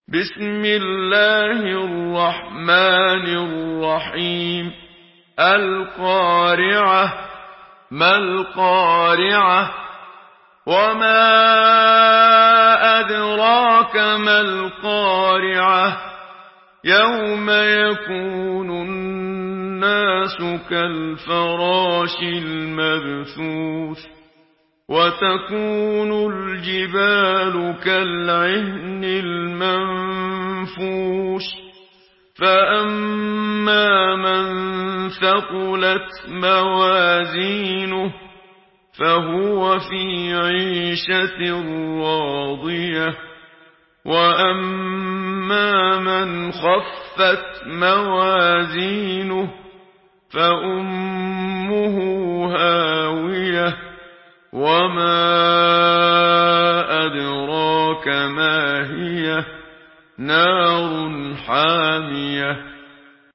بسم الله الرحمن الرحيم. القارعة. ما القارعة؟ وما أدراك ما القارعة؟ يوم يكون الناس كالفراش المبثوث وتكون الجبال كالعهن المنفوش فأما من ثقلت موازينه فهو في عيشة راضية وأما من خفت موازينه فأمه هاوية وما أدراك ما هي نار حامية